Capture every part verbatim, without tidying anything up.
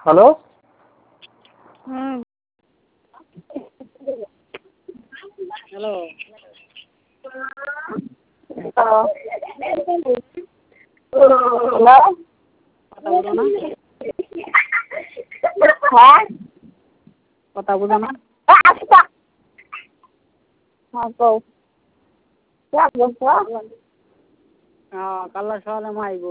hello হুম hello hello কথা বলো না হ্যাঁ কথা বলো না আচ্ছা হ্যাঁ কও কে বলছো হ্যাঁ কাল্লা সকালে মা আইব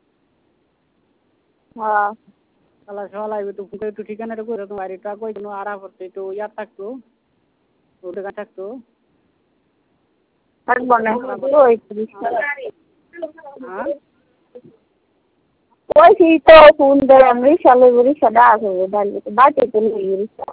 হ্যাঁ কাল্লা সকালে আইব তো ফুটে একটু ঠিকানাটা করে তোমার বাড়িটা কই জন্য আড়া করতে একটু ইয়ার থাকতো ওটা কাছে থাকতো থাকবো না ওই হ্যাঁ ওই তো ফোন দিলাম রিক্সা লইব রিক্সাটা আসবে ডালি বাড়িতে তো লইব রিক্সা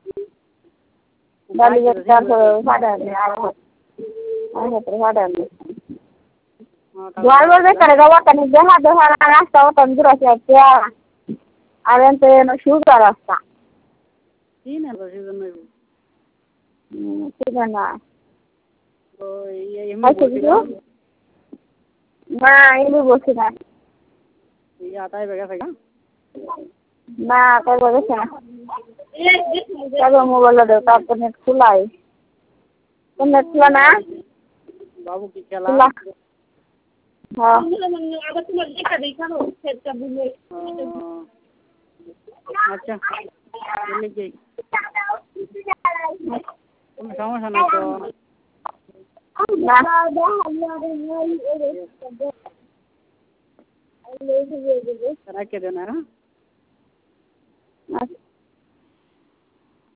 ডালি তারপরে ভাড়া নেই আর আর হাতে ভাড়া নেই ड्राइवर ने करेगा वो तनी जहाँ जहाँ रास्ता वो तंदुरुस्त है क्या अरे तो ना शुरू का रास्ता तीन है बस इधर में ठीक है ना तो ये ये में बोलती ना ना ये भी बोलती ना ये आता है बेगा सगा ना कोई बोलते ना चलो मोबाइल दे तो आपको नेट खुला है तो नेट खुला ना बाबू की खेला हाँ अच्छा चले गई तुम समझ ना तो ना रख के देना है